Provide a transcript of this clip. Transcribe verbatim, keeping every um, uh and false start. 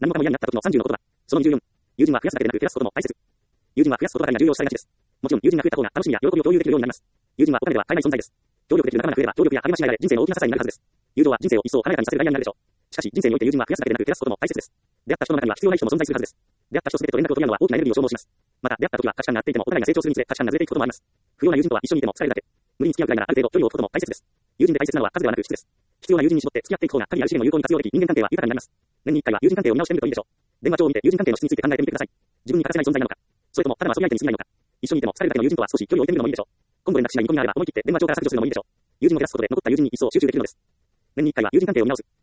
何もかも嫌になった時のさんじゅうの言葉。そのにじゅうよん。友人は増やすだけでなく減らすことも大切。友人は増やすことばかりが重要視されがちです。もちろん友人が増えた方が楽しみや喜びを共有できるようになります。友人はお金では買えない存在です。協力できる仲間が増えれば協力や励まし合いが人生の大きな支えになるはずです。友情は人生を一層華やかにさせるダイヤになるでしょう。しかし人生において友人は増やすだけでなく減らすことも大切です。出会った人の中には必要ない人も存在するはずです。出会った人すべてと連絡を取り合うのは大きなエネルギーを消耗します。また出会った時は価値観が合っていてもお互いが成長するにつれ価値観がずれていくこともあります。不要な友人とは一緒にいても疲れるだけ。無理に付き合うくらいならある程度距離を置くことも大切です。友人で大切なのは数ではなく質です。必要な友人に絞って付き合っていく方が神ある資源を有効に活用でき、人間関係は豊かになります。年にいっかいは友人関係を見直してみるといいでしょう。電話帳を見て友人関係の質について考えてみてください。自分に欠かせない存在なのか、それともただの遊び相手に過ぎないのか、一緒にいても疲れるだけの友人とは少し距離を置いてみるのもいいでしょう。今後連絡しない見込みがあれば思い切って電話帳から削除するのもいいでしょう。友人を減らすことで残った友人に一層集中できるのです。年にいっかいは友人関係を見直す。